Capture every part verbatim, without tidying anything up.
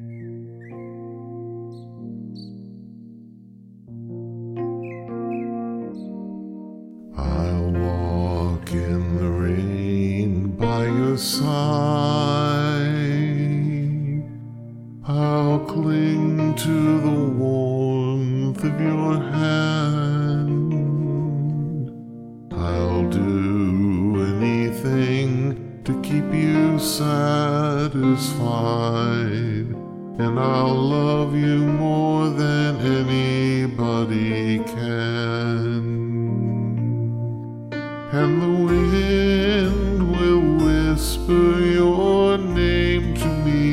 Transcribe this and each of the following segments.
I'll walk in the rain by your side. I'll cling to the warmth of your hand. I'll do anything to keep you satisfied, and I'll love you more than anybody can. And the wind will whisper your name to me.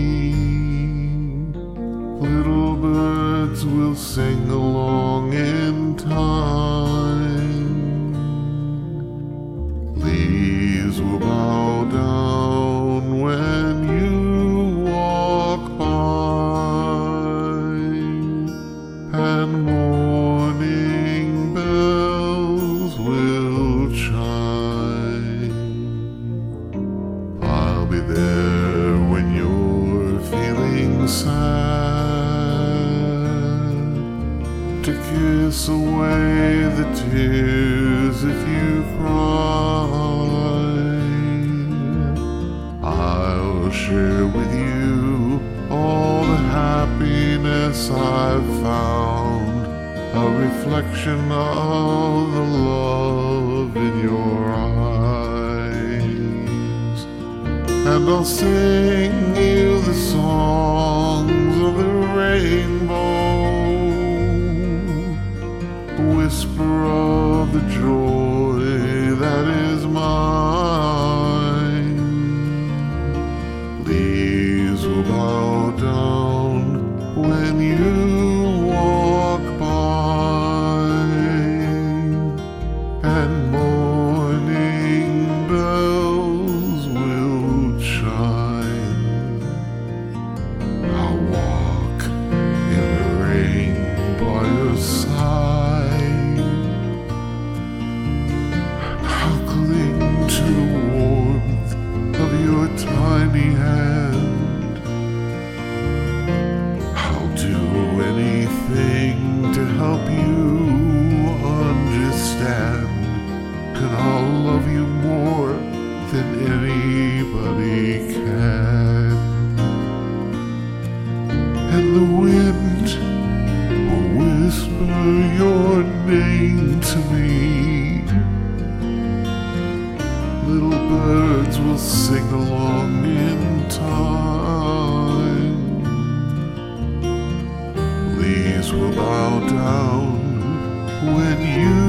Little birds will sing along in time. Leaves will bow down when you walk by, and morning bells will chime. I'll be there when you're feeling sad, to kiss away the tears if you cry. I'll share with you all the happiness I've found, a reflection of the love in your eyes. And I'll sing you the songs of the rainbow, whisper of the joy that is mine. Leaves will bow down when you walk by, and morning bells will chime. I'll walk in the rain by your side. I'll cling to the warmth of your tiny hand. I'll do anything to help you understand, and I'll love you more than anybody can. And the wind will whisper your name to me. Little birds will sing along in time. Leaves will bow down when you